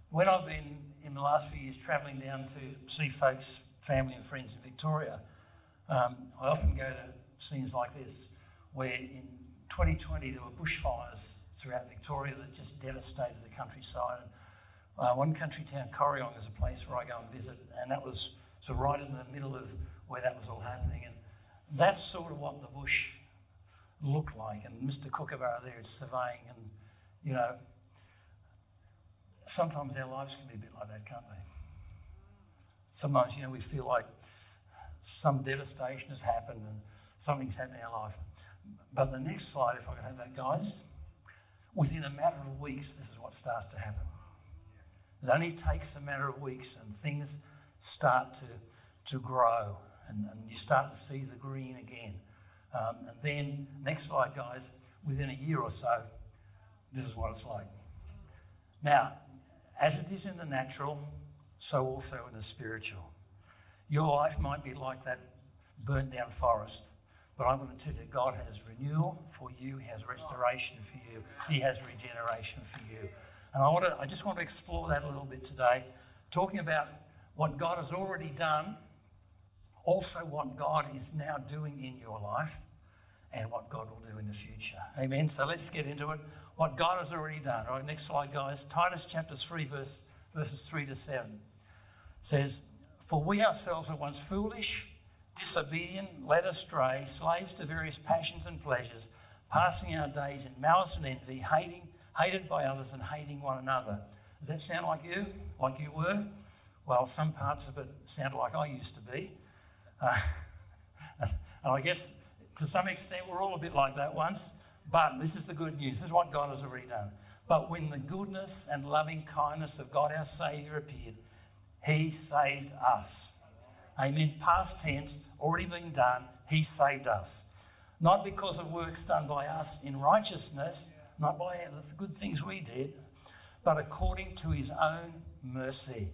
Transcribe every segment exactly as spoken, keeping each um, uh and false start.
when I've been in the last few years travelling down to see folks, family and friends in Victoria, um, I often go to scenes like this where in twenty twenty there were bushfires throughout Victoria that just devastated the countryside. And, uh, one country town, Corryong, is a place where I go and visit, and that was so right in the middle of where that was all happening. And that's sort of what the bush looked like. And Mister Kookaburra there is surveying, and, you know, sometimes our lives can be a bit like that, can't they? Sometimes, you know, we feel like some devastation has happened and something's happened in our life. But the next slide, if I could have that, guys, within a matter of weeks, this is what starts to happen. It only takes a matter of weeks and things start to, to grow, and, and you start to see the green again. Um, and then, next slide, guys, within a year or so, this is what it's like. Now, as it is in the natural, so also in the spiritual. Your life might be like that burnt down forest, but I'm going to tell you, God has renewal for you. He has restoration for you. He has regeneration for you. And I want to, I just want to explore that a little bit today, talking about what God has already done, also what God is now doing in your life, and what God will do in the future. Amen. So let's get into it. What God has already done. All right, next slide, guys. Titus chapter three, verse, verses three to seven says, "For we ourselves were once foolish, disobedient, led astray, slaves to various passions and pleasures, passing our days in malice and envy, hating, hated by others and hating one another." Does that sound like you? Like you were? Well, some parts of it sound like I used to be. Uh, and I guess to some extent we're all a bit like that once, but this is the good news. This is what God has already done. "But when the goodness and loving kindness of God our Saviour appeared, He saved us." Amen. Past tense, already been done. He saved us. Not because of works done by us in righteousness, not by the good things we did, but according to His own mercy,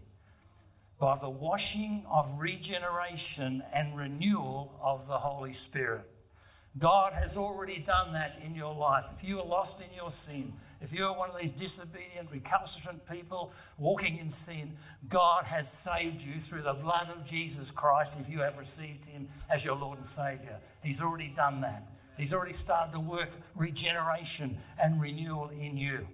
by the washing of regeneration and renewal of the Holy Spirit. God has already done that in your life. If you are lost in your sin, if you are one of these disobedient, recalcitrant people walking in sin, God has saved you through the blood of Jesus Christ if you have received Him as your Lord and Saviour. He's already done that. He's already started to work regeneration and renewal in you.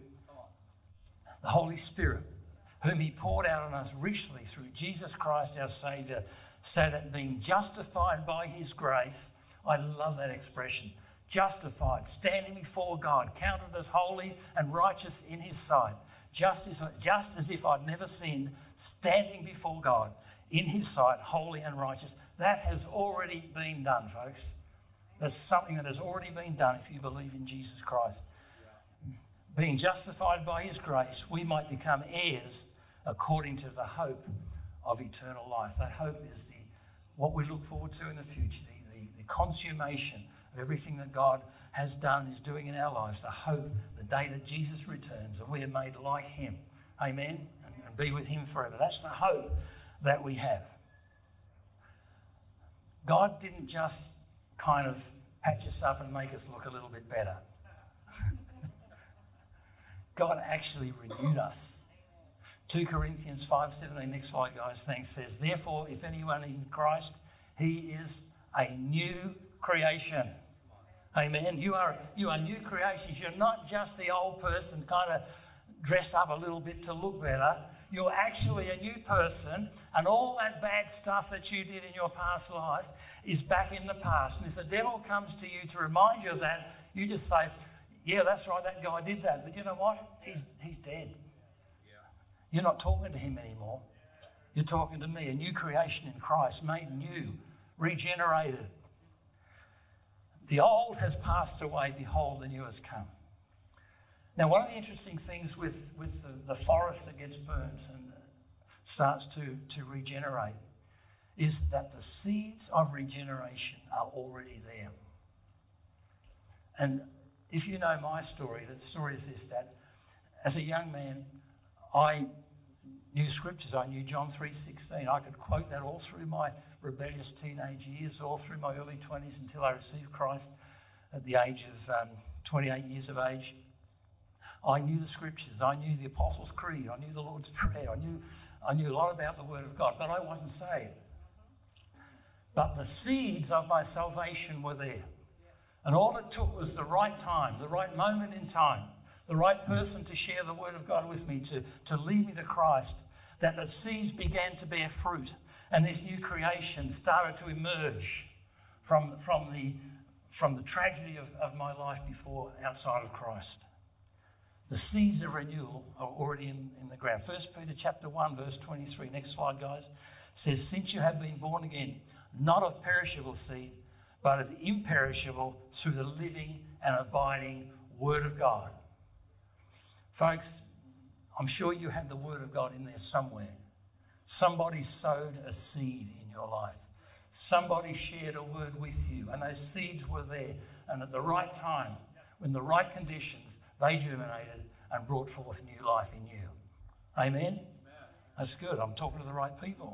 The Holy Spirit, whom He poured out on us richly through Jesus Christ our Saviour, so that being justified by His grace, I love that expression, justified, standing before God, counted as holy and righteous in His sight, just as, just as if I'd never sinned, standing before God in His sight, holy and righteous. That has already been done, folks. That's something that has already been done if you believe in Jesus Christ. Being justified by His grace, we might become heirs according to the hope of eternal life. That hope is the what we look forward to in the future, the, the, the consummation of everything that God has done, is doing in our lives, the hope, the day that Jesus returns and we are made like Him. Amen? And, and be with Him forever. That's the hope that we have. God didn't just kind of patch us up and make us look a little bit better. God actually renewed us. Second Corinthians five seventeen, next slide, guys, thanks, says, "Therefore, if anyone in Christ, he is a new creation." Amen. You are, you are new creations. You're not just the old person kind of dressed up a little bit to look better. You're actually a new person, and all that bad stuff that you did in your past life is back in the past. And if the devil comes to you to remind you of that, you just say, "Yeah, that's right, that guy did that. But you know what? He's, he's dead." You're not talking to him anymore. You're talking to me, a new creation in Christ, made new, regenerated. The old has passed away, behold, the new has come. Now, one of the interesting things with, with the, the forest that gets burnt and starts to, to regenerate is that the seeds of regeneration are already there. And if you know my story, the story is this, that as a young man, I knew scriptures. I knew John three sixteen. I could quote that all through my rebellious teenage years, all through my early twenties until I received Christ at the age of um, twenty-eight years of age. I knew the scriptures. I knew the Apostles' Creed. I knew the Lord's Prayer. I knew, I knew a lot about the Word of God, but I wasn't saved. But the seeds of my salvation were there. And all it took was the right time, the right moment in time, the right person to share the Word of God with me, to, to lead me to Christ, that the seeds began to bear fruit. And this new creation started to emerge from, from, the, from the tragedy of, of my life before, outside of Christ. The seeds of renewal are already in, in the ground. First Peter chapter one, verse twenty-three. Next slide, guys. Says, since you have been born again, not of perishable seed, but of imperishable, through the living and abiding Word of God. Folks, I'm sure you had the Word of God in there somewhere. Somebody sowed a seed in your life. Somebody shared a word with you, and those seeds were there. And at the right time, in the right conditions, they germinated and brought forth new life in you. Amen? Amen. That's good. I'm talking to the right people.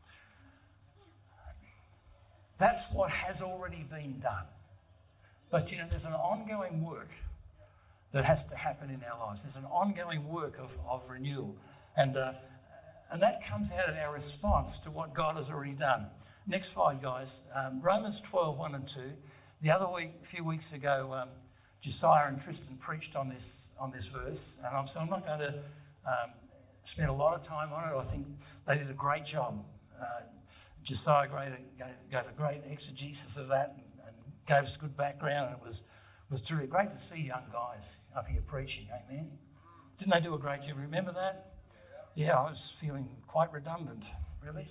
That's what has already been done. But, you know, there's an ongoing work that has to happen in our lives. There's an ongoing work of, of renewal. And, uh, and that comes out of our response to what God has already done. Next slide, guys. Um, Romans twelve, one and two. The other week, a few weeks ago, um, Josiah and Tristan preached on this on this verse. And I'm, so I'm not going to um, spend a lot of time on it. I think they did a great job. Uh, Josiah gave, gave a great exegesis of that and, and gave us good background. And it was, was truly great to see young guys up here preaching. Amen. Didn't they do a great job? Remember that? Yeah, I was feeling quite redundant, really.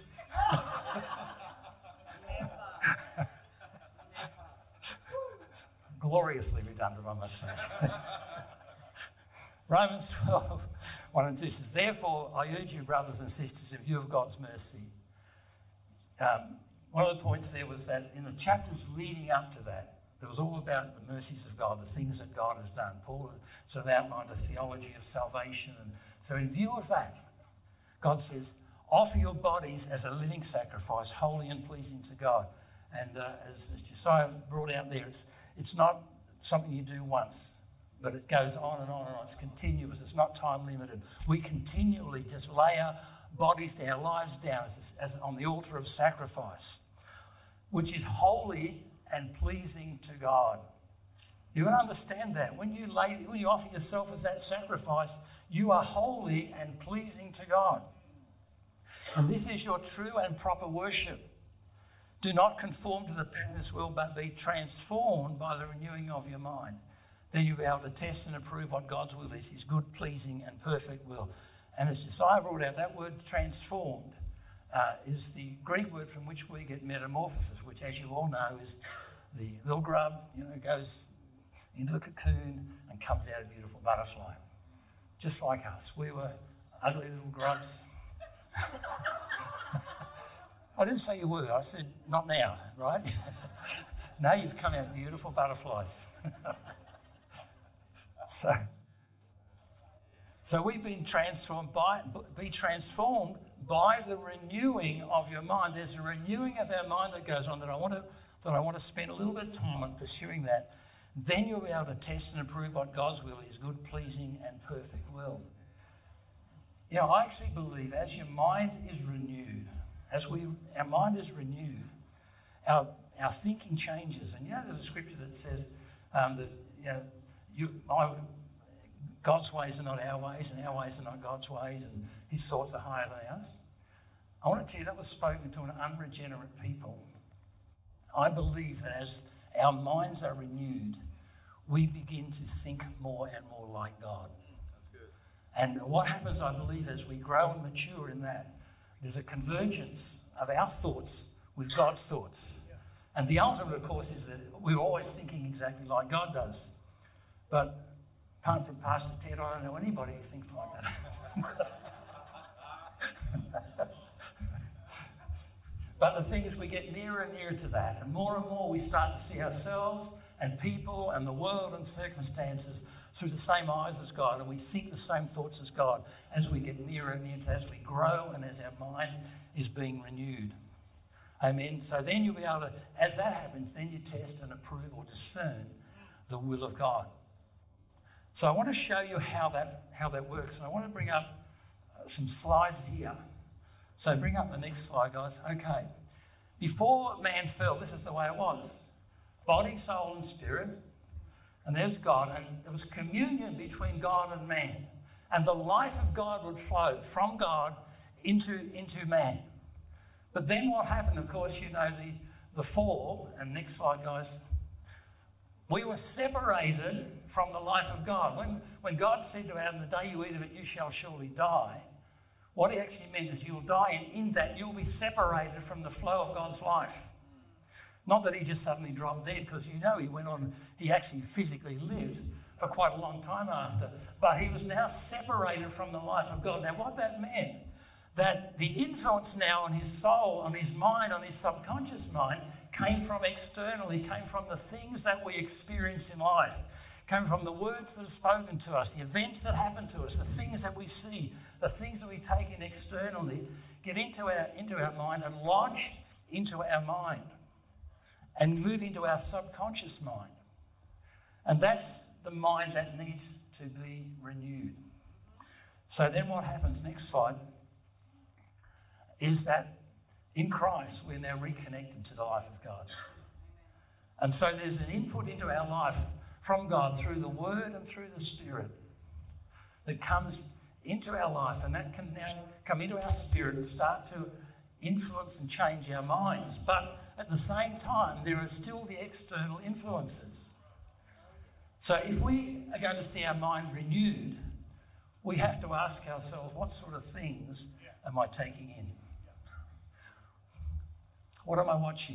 Gloriously redundant, I must say. Romans twelve, one and two says, therefore, I urge you, brothers and sisters, in view of God's mercy. Um, one of the points there was that in the chapters leading up to that, it was all about the mercies of God, the things that God has done. Paul sort of outlined a theology of salvation. And so in view of that, God says, offer your bodies as a living sacrifice, holy and pleasing to God. And uh, as, as Josiah brought out there, it's, it's not something you do once, but it goes on and on and on. It's continuous. It's not time limited. We continually just lay our bodies, our lives down as, as on the altar of sacrifice, which is holy and pleasing to God. You can understand that. When you lay, when you offer yourself as that sacrifice, you are holy and pleasing to God. And this is your true and proper worship. Do not conform to the pattern of this world, but be transformed by the renewing of your mind. Then you'll be able to test and approve what God's will is, his good, pleasing, and perfect will. And as Josiah brought out, that word transformed uh, is the Greek word from which we get metamorphosis, which, as you all know, is the little grub, you know, goes into the cocoon and comes out a beautiful butterfly. Just like us. We were ugly little grubs. I didn't say you were. I said, not now, right? Now you've come out beautiful butterflies. so, so we've been transformed by, be transformed by the renewing of your mind. There's a renewing of our mind that goes on that I want to, that I want to spend a little bit of time on pursuing that. Then you'll be able to test and approve what God's will is, good, pleasing, and perfect will. You know, I actually believe as your mind is renewed, as we our mind is renewed, our our thinking changes. And you know, there's a scripture that says um, that you know, you, my, God's ways are not our ways, and our ways are not God's ways, and his thoughts are higher than ours. I want to tell you that was spoken to an unregenerate people. I believe that as our minds are renewed, we begin to think more and more like God. That's good. And what happens, I believe, as we grow and mature in that, there's a convergence of our thoughts with God's thoughts. Yeah. And the ultimate, of course, is that we're always thinking exactly like God does. But apart from Pastor Ted, I don't know anybody who thinks like that. But the thing is, we get nearer and nearer to that, and more and more we start to see ourselves and people and the world and circumstances through the same eyes as God, and we think the same thoughts as God as we get nearer and nearer to, as we grow and as our mind is being renewed. Amen. So then you'll be able to, as that happens, then you test and approve or discern the will of God. So I want to show you how that, how that works. And I want to bring up uh, some slides here. So bring up the next slide, guys. Okay. Before man fell, this is the way it was. Body, soul and spirit. And there's God. And there was communion between God and man. And the life of God would flow from God into, into man. But then what happened, of course, you know, the, the fall. And next slide, guys. We were separated from the life of God. When, when God said to Adam, the day you eat of it, you shall surely die, what he actually meant is you'll die, and in that you'll be separated from the flow of God's life. Not that he just suddenly dropped dead, because you know he went on, he actually physically lived for quite a long time after. But he was now separated from the life of God. Now what that meant, that the influence now on his soul, on his mind, on his subconscious mind, came from externally, came from the things that we experience in life, came from the words that are spoken to us, the events that happen to us, the things that we see, the things that we take in externally, get into our, into our mind and lodge into our mind and move into our subconscious mind. And that's the mind that needs to be renewed. So then what happens, next slide, is that in Christ, we're now reconnected to the life of God. And so there's an input into our life from God through the Word and through the Spirit that comes into our life, and that can now come into our spirit and start to influence and change our minds. But at the same time, there are still the external influences. So if we are going to see our mind renewed, we have to ask ourselves, what sort of things am I taking in? What am I watching?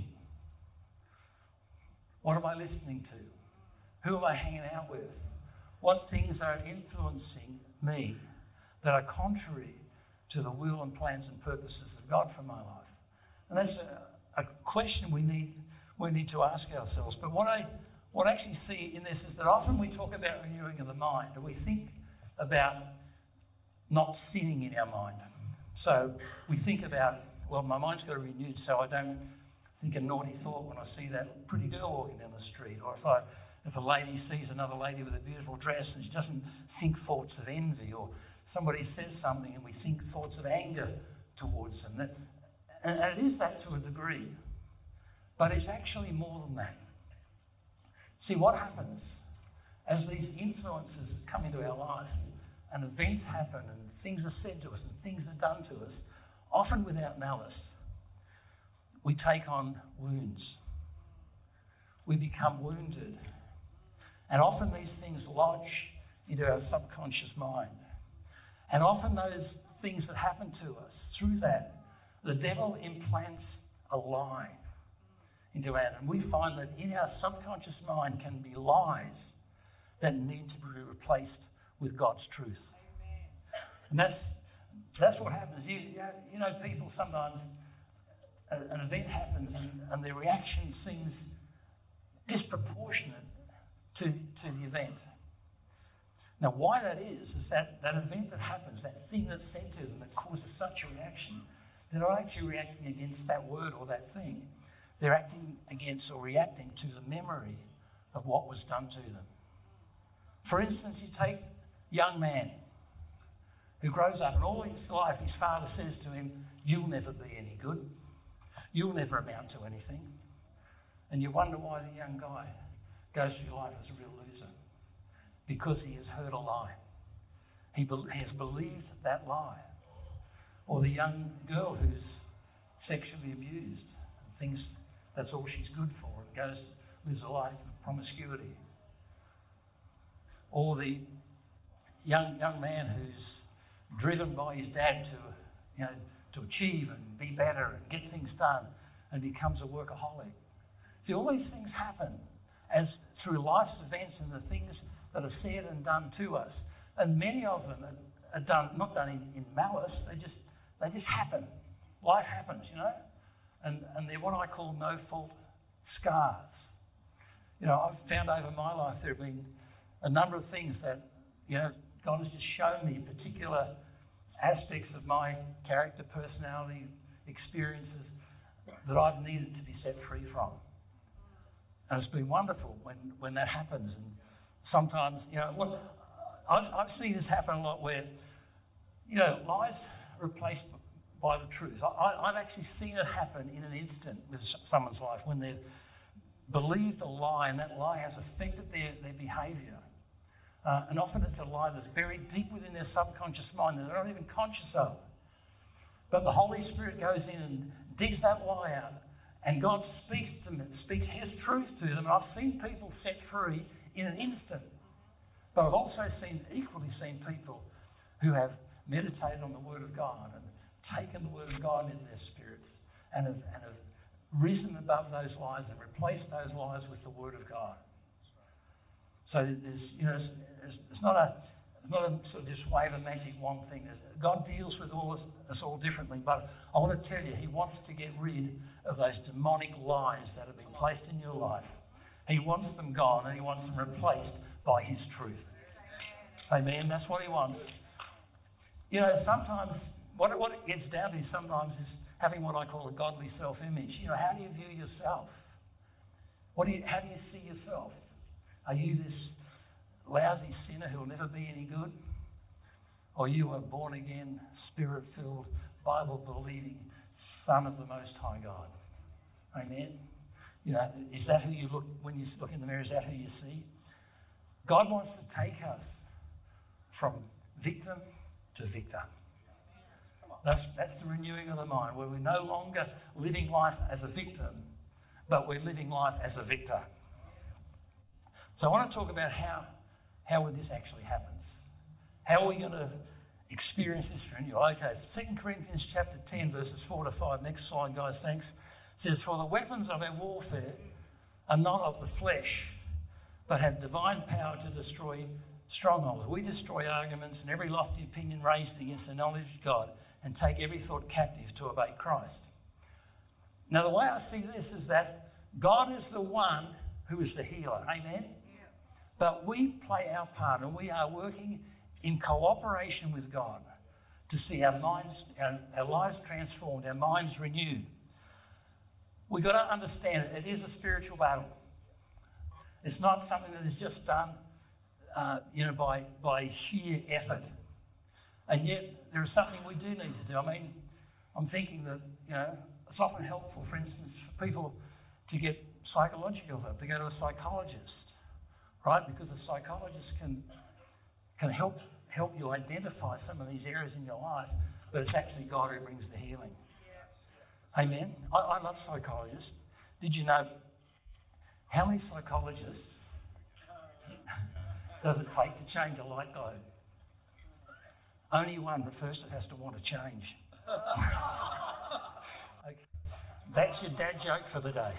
What am I listening to? Who am I hanging out with? What things are influencing me that are contrary to the will and plans and purposes of God for my life? And that's a, a question we need we need to ask ourselves. But what I what I actually see in this is that often we talk about renewing of the mind, and we think about not sinning in our mind. So we think about, well, my mind's got to be renewed so I don't think a naughty thought when I see that pretty girl walking down the street, or if I if a lady sees another lady with a beautiful dress and she doesn't think thoughts of envy, or somebody says something and we think thoughts of anger towards them. That, and, and it is that to a degree, but it's actually more than that. See, what happens as these influences come into our life and events happen and things are said to us and things are done to us, often without malice, we take on wounds. We become wounded. And often these things lodge into our subconscious mind. And often those things that happen to us, through that, the devil implants a lie into our, and we find that in our subconscious mind can be lies that need to be replaced with God's truth. Amen. And that's that's what happens. You, you know, people sometimes, an event happens and, and their reaction seems disproportionate to, to the event. Now, why that is, is that that event that happens, that thing that's said to them that causes such a reaction, they're not actually reacting against that word or that thing. They're acting against or reacting to the memory of what was done to them. For instance, you take a young man who grows up and all his life his father says to him, you'll never be any good. You'll never amount to anything. And you wonder why the young guy goes through life as a real loser. Because he has heard a lie. He be- has believed that lie. Or the young girl who's sexually abused and thinks that's all she's good for and goes, lives a life of promiscuity. Or the young young man who's driven by his dad to, you know, to achieve and be better and get things done and becomes a workaholic. See, all these things happen as through life's events and the things that are said and done to us. And many of them are, are done, not done in, in malice, they just they just happen. Life happens, you know? And, and they're what I call no-fault scars. You know, I've found over my life there have been a number of things that, you know, God has just shown me particular aspects of my character, personality, experiences that I've needed to be set free from. And it's been wonderful when, when that happens. And sometimes, you know, what, I've, I've seen this happen a lot where, you know, lies are replaced by the truth. I, I've actually seen it happen in an instant with someone's life when they've believed a lie and that lie has affected their, their behaviour. Uh, and often it's a lie that's buried deep within their subconscious mind that they're not even conscious of. But the Holy Spirit goes in and digs that lie out, and God speaks to them, speaks His truth to them. And I've seen people set free in an instant. But I've also seen, equally seen people who have meditated on the Word of God and taken the Word of God into their spirits and have, and have risen above those lies and replaced those lies with the Word of God. So there's, you know, it's, it's not a, it's not a sort of just wave a magic wand thing. There's, God deals with all us, us all differently, but I want to tell you, He wants to get rid of those demonic lies that have been placed in your life. He wants them gone, and He wants them replaced by His truth. Amen. That's what He wants. You know, sometimes what, what it gets down to sometimes is having what I call a godly self-image. You know, how do you view yourself? What do you, how do you see yourself? Are you this lousy sinner who will never be any good? Or you a born-again, spirit-filled, Bible-believing Son of the Most High God? Amen? You know, is that who you look, when you look in the mirror, is that who you see? God wants to take us from victim to victor. That's, that's the renewing of the mind, where we're no longer living life as a victim, but we're living life as a victor. So I want to talk about how, how this actually happens. How are we going to experience this renewal? Okay, Second Corinthians chapter ten, verses four to five. Next slide, guys, thanks. It says, "For the weapons of our warfare are not of the flesh, but have divine power to destroy strongholds. We destroy arguments and every lofty opinion raised against the knowledge of God and take every thought captive to obey Christ." Now, the way I see this is that God is the one who is the healer. Amen? But we play our part, and we are working in cooperation with God to see our minds, our, our lives transformed, our minds renewed. We've got to understand it. It is a spiritual battle. It's not something that is just done, uh, you know, by, by sheer effort. And yet, there is something we do need to do. I mean, I'm thinking that, you know, it's often helpful, for instance, for people to get psychological help, to go to a psychologist. Right? Because a psychologist can, can help, help you identify some of these areas in your life, but it's actually God who brings the healing. Yeah. Amen? I, I love psychologists. Did you know how many psychologists does it take to change a light bulb? Only one, but first it has to want to change. Okay. That's your dad joke for the day.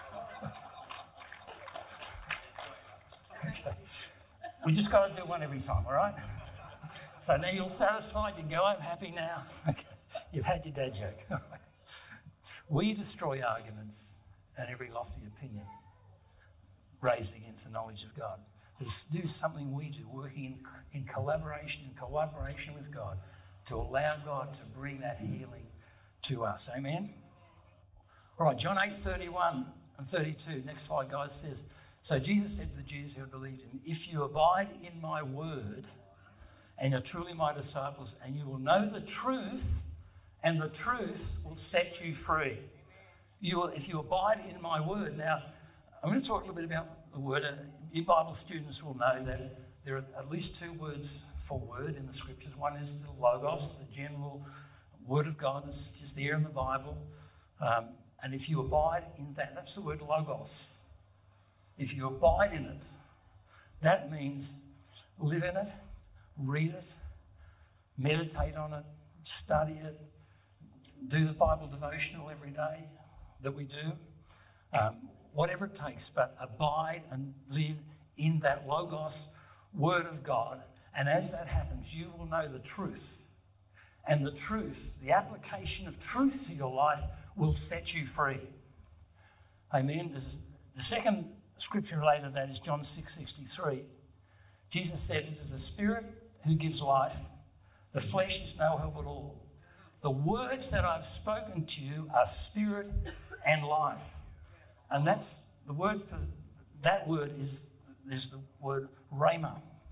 Okay. We just got to do one every time, all right? So now you're satisfied, you can go home happy now. Okay. You've had your dad joke. We destroy arguments and every lofty opinion raised against the knowledge of God. Let's do something we do, working in, in collaboration, in cooperation with God, to allow God to bring that healing to us. Amen? All right, John eight, thirty-one and thirty-two. Next slide, guys, says, "So Jesus said to the Jews who had believed him, 'If you abide in my word, and you're truly my disciples, and you will know the truth, and the truth will set you free.'" You will, if you abide in my word. Now, I'm going to talk a little bit about the word. You Bible students will know that there are at least two words for word in the scriptures. One is the logos, the general word of God that's just there in the Bible. Um, and if you abide in that, that's the word logos. If you abide in it, that means live in it, read it, meditate on it, study it, do the Bible devotional every day that we do, um, whatever it takes, but abide and live in that logos, word of God. And as that happens, you will know the truth. And the truth, the application of truth to your life will set you free. Amen. This is, the second scripture related to that is John six sixty-three. Jesus said, "It is the Spirit who gives life. The flesh is no help at all. The words that I've spoken to you are spirit and life." And that's the word for that word is, is the word rhema,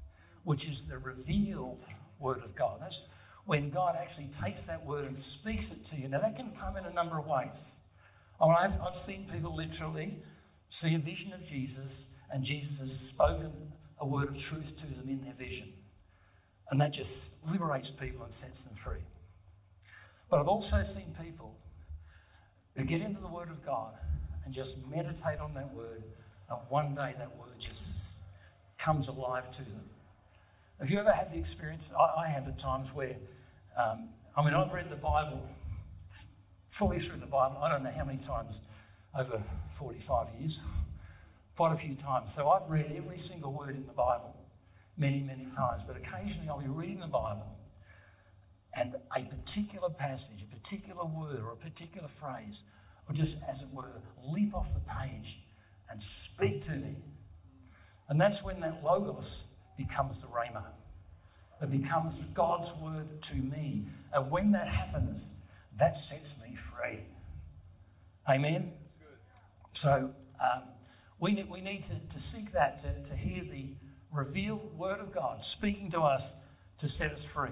which is the revealed word of God. That's when God actually takes that word and speaks it to you. Now, that can come in a number of ways. I mean, I've, I've seen people literally see a vision of Jesus, and Jesus has spoken a word of truth to them in their vision. And that just liberates people and sets them free. But I've also seen people who get into the Word of God and just meditate on that word, and one day that word just comes alive to them. Have you ever had the experience? I, I have at times where, um, I mean, I've read the Bible, fully through the Bible, I don't know how many times, over forty-five years, quite a few times. So I've read every single word in the Bible many, many times, but occasionally I'll be reading the Bible and a particular passage, a particular word or a particular phrase will just, as it were, leap off the page and speak to me. And that's when that logos becomes the rhema. It becomes God's word to me. And when that happens, that sets me free. Amen? That's good. So um, we need, we need to, to seek that, to, to hear the revealed word of God speaking to us to set us free.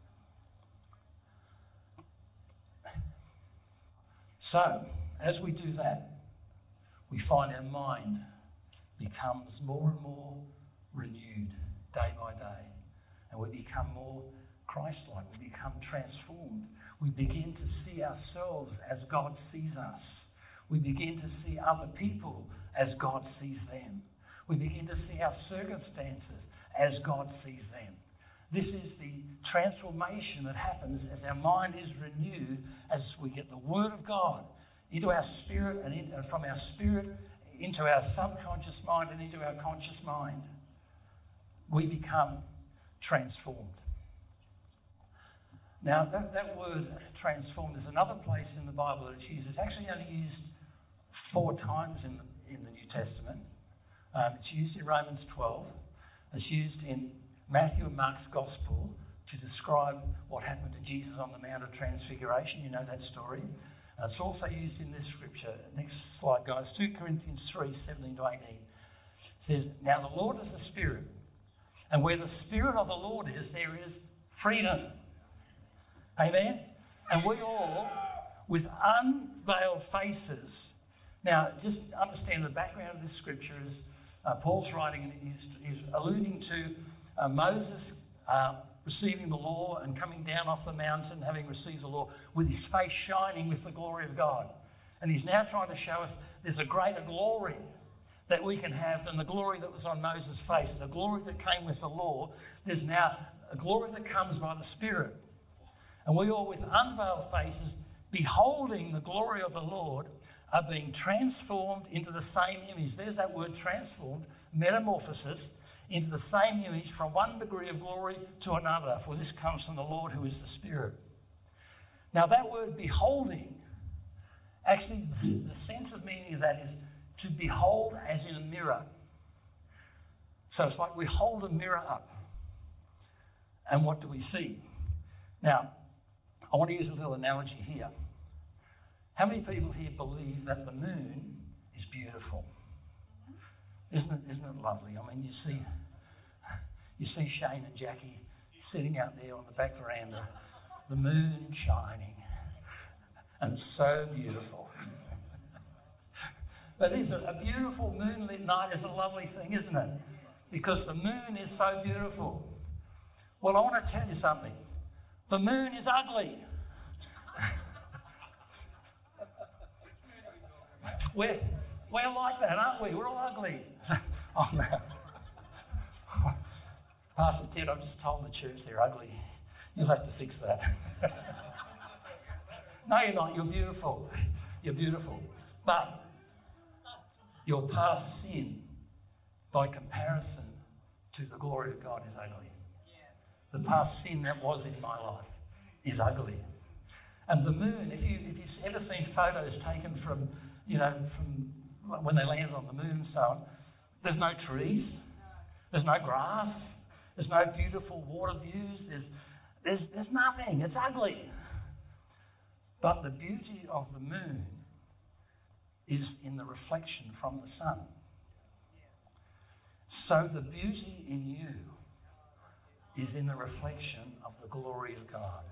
So, as we do that, we find our mind becomes more and more renewed day by day. And we become more Christ-like. We become transformed. We begin to see ourselves as God sees us. We begin to see other people as God sees them. We begin to see our circumstances as God sees them. This is the transformation that happens as our mind is renewed, as we get the Word of God into our spirit and in, from our spirit into our subconscious mind and into our conscious mind. We become transformed. Now, that, that word transformed is another place in the Bible that it's used. It's actually only used four times in the, in the New Testament. Um, it's used in Romans twelve. It's used in Matthew and Mark's Gospel to describe what happened to Jesus on the Mount of Transfiguration. You know that story. Uh, it's also used in this scripture. Next slide, guys. Second Corinthians three, seventeen to eighteen. It says, "Now the Lord is a spirit, and where the Spirit of the Lord is, there is freedom." Amen? And we all, with unveiled faces. Now, just understand the background of this scripture is uh, Paul's writing, and he's, he's alluding to uh, Moses uh, receiving the law and coming down off the mountain, having received the law, with his face shining with the glory of God. And he's now trying to show us there's a greater glory that we can have than the glory that was on Moses' face, the glory that came with the law. There's now a glory that comes by the Spirit. And we all, with unveiled faces, beholding the glory of the Lord, are being transformed into the same image. There's that word transformed, metamorphosis, into the same image from one degree of glory to another, for this comes from the Lord who is the Spirit. Now that word beholding, actually the sense of meaning of that is to behold as in a mirror. So it's like we hold a mirror up, and what do we see? Now, I want to use a little analogy here. How many people here believe that the moon is beautiful? Isn't it, isn't it lovely? I mean, you see, you see Shane and Jackie sitting out there on the back veranda, the moon shining, and it's so beautiful. But it is a, a beautiful moonlit night is a lovely thing, isn't it? Because the moon is so beautiful. Well, I want to tell you something. The moon is ugly. we're, we're like that, aren't we? We're all ugly. Oh, no. Pastor Ted, I've just told the church they're ugly. You'll have to fix that. No, you're not. You're beautiful. You're beautiful. But your past sin, by comparison to the glory of God, is ugly. The past sin that was in my life is ugly. And the moon, if, you, if you've ever seen photos taken from, you know, from when they landed on the moon and so on, there's no trees, there's no grass, there's no beautiful water views, there's, there's, there's nothing, it's ugly. But the beauty of the moon is in the reflection from the sun. So the beauty in you is in the reflection of the glory of God.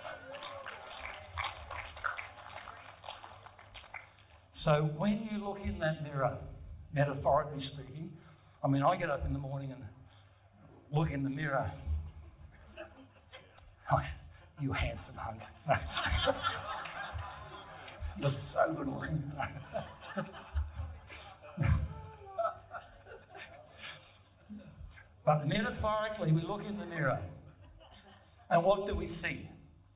So when you look in that mirror, metaphorically speaking, I mean, I get up in the morning and look in the mirror. Oh, you handsome hunk. No. You're so good looking. But metaphorically, we look in the mirror, and what do we see?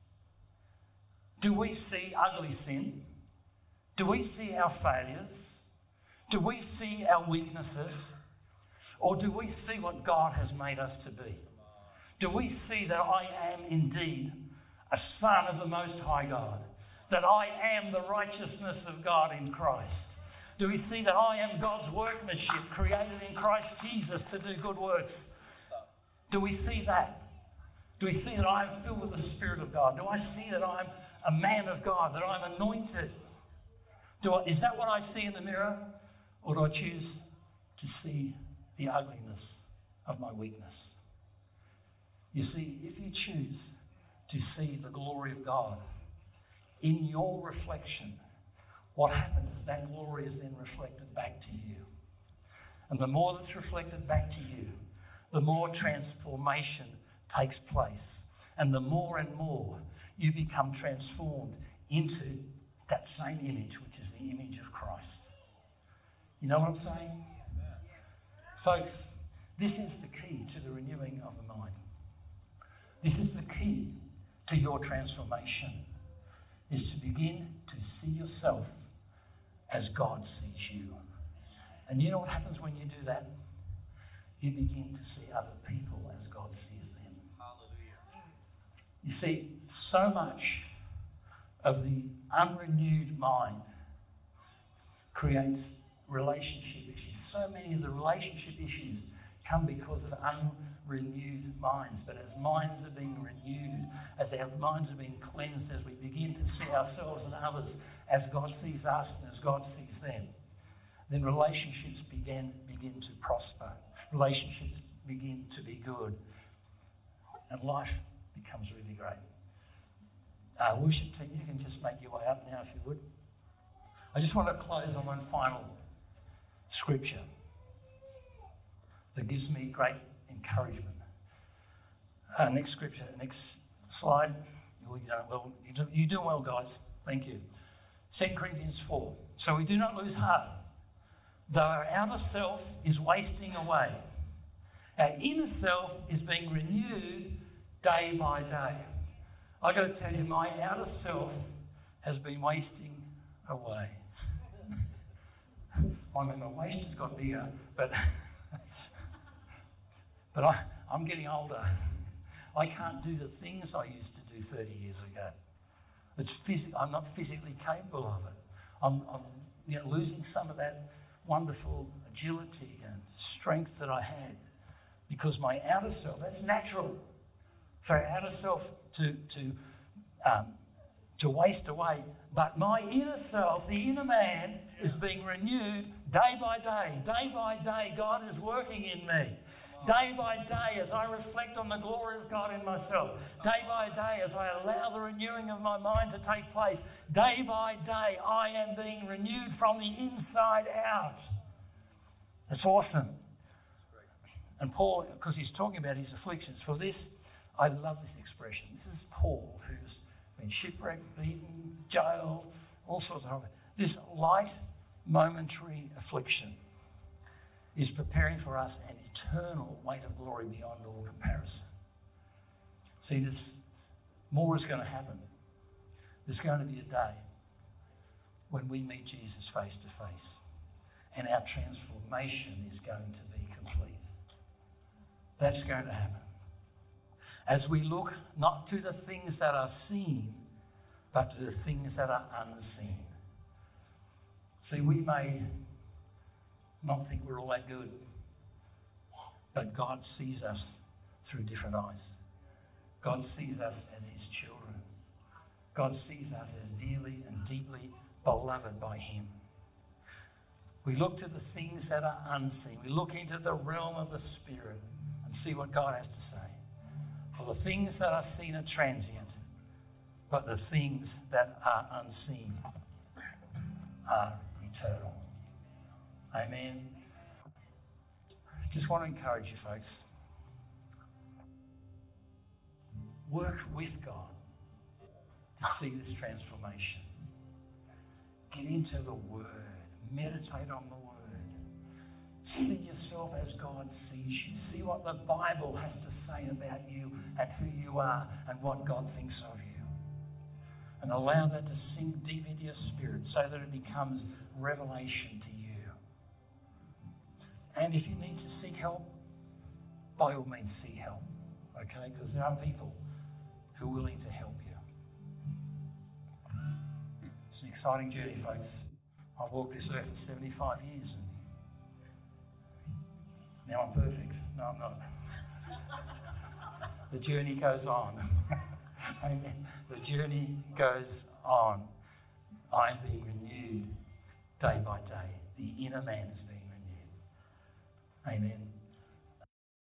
Do we see ugly sin? Do we see our failures? Do we see our weaknesses? Or do we see what God has made us to be? Do we see that I am indeed a son of the Most High God? That I am the righteousness of God in Christ? Do we see that I am God's workmanship created in Christ Jesus to do good works? Do we see that? Do we see that I am filled with the Spirit of God? Do I see that I'm a man of God, that I'm anointed? Do I, is that what I see in the mirror? Or do I choose to see the ugliness of my weakness? You see, if you choose to see the glory of God in your reflection, what happens is that glory is then reflected back to you. And the more that's reflected back to you, the more transformation takes place. And the more and more you become transformed into that same image, which is the image of Christ. You know what I'm saying? Folks, this is the key to the renewing of the mind. This is the key to your transformation, is to begin to see yourself as God sees you. And you know what happens when you do that? You begin to see other people as God sees them. Hallelujah. You see, so much of the unrenewed mind creates relationship issues. So many of the relationship issues come because of unrenewed minds. But as minds are being renewed, as our minds are being cleansed, as we begin to see ourselves and others as God sees us and as God sees them, then relationships begin, begin to prosper. Relationships begin to be good. And life becomes really great. Uh, worship team, you can just make your way up now if you would. I just want to close on one final scripture that gives me great encouragement. Uh, next scripture, next slide. You, you, well, you, do, you do well, guys. Thank you. Second Corinthians four. So we do not lose heart. Though our outer self is wasting away, our inner self is being renewed day by day. I got to tell you, my outer self has been wasting away. I mean, my waist has got bigger, but but I, I'm getting older. I can't do the things I used to do thirty years ago. It's phys- I'm not physically capable of it. I'm, I'm you know, losing some of that wonderful agility and strength that I had because my outer self, that's natural for our outer self to, to, um, to waste away. But my inner self, the inner man, is being renewed day by day. Day by day, God is working in me. Day by day, as I reflect on the glory of God in myself. Day by day, as I allow the renewing of my mind to take place. Day by day, I am being renewed from the inside out. That's awesome. And Paul, because he's talking about his afflictions, for this, I love this expression. This is Paul, who's been shipwrecked, beaten, jailed, all sorts of... This light, momentary affliction is preparing for us an eternal weight of glory beyond all comparison. See, this more is going to happen. There's going to be a day when we meet Jesus face to face, and our transformation is going to be complete. That's going to happen. As we look not to the things that are seen, but to the things that are unseen. See, we may not think we're all that good, but God sees us through different eyes. God sees us as his children. God sees us as dearly and deeply beloved by him. We look to the things that are unseen. We look into the realm of the Spirit and see what God has to say. For the things that are seen are transient, but the things that are unseen are eternal. Amen. Just want to encourage you folks. Work with God to see this transformation. Get into the Word. Meditate on the Word. See yourself as God sees you. See what the Bible has to say about you and who you are and what God thinks of you. And allow that to sink deep into your spirit so that it becomes revelation to you. And if you need to seek help, by all means seek help, okay? Because there are people who are willing to help you. It's an exciting journey, folks. I've walked this earth for seventy-five years and now I'm perfect. No, I'm not. The journey goes on. Amen. The journey goes on. I'm being renewed day by day. The inner man is being renewed. Amen.